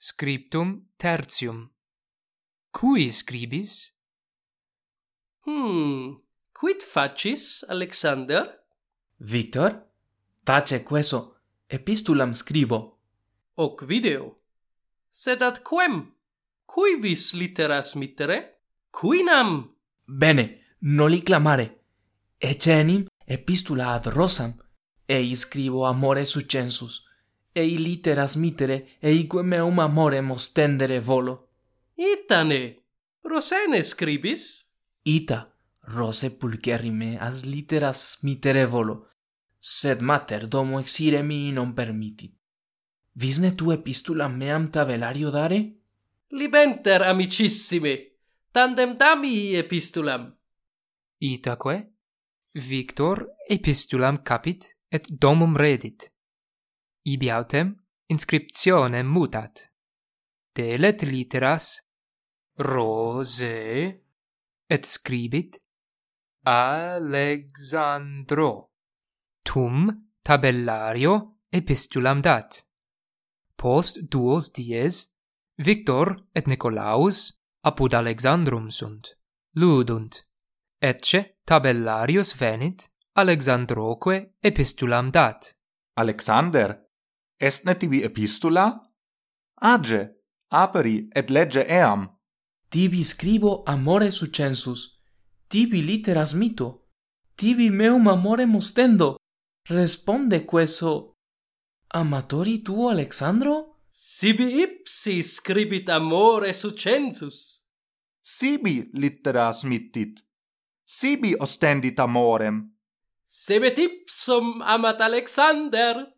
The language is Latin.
Scriptum tertium. Cui scribis? Quid facis, Alexander? Victor, tace queso epistulam scribo. Hoc video. Sed ad quem? Cui vis litteras mittere? Quinam? Bene, noli clamare. Ecenim epistula ad Rosam, ei scribo amore sucensus, ei litteras mittere, eique meum amorem ostendere volo. Itane, Rosene scribis? Ita, Rose pulcherrime as litteras mittere volo, sed mater domo exire mi non permittit. Visne tu epistulam meam tabelario dare? Libenter, amicissime, tandem dami epistulam. Itaque Victor epistulam capit et domum redit. Ibi autem inscriptionem mutat. Delet litteras Rose et scribit Alexandro. Tum tabellario epistulam dat. Post duos dies Victor et Nicolaus apud Alexandrum sunt. Ludunt. Ecce tabellarius venit Alexandroque epistulam dat. Alexander, estne tibi epistula? Age, aperi et legge eam. Tibi scribo amore sucensus, tibi litteras mito, tibi meum amorem ostendo. Responde queso. Amatori tu, Alexandro? Sibi ipsi scribit amore sucensus. Sibi litteras mittit. Sibi ostendit amorem. Sebet ipsum amat Alexander.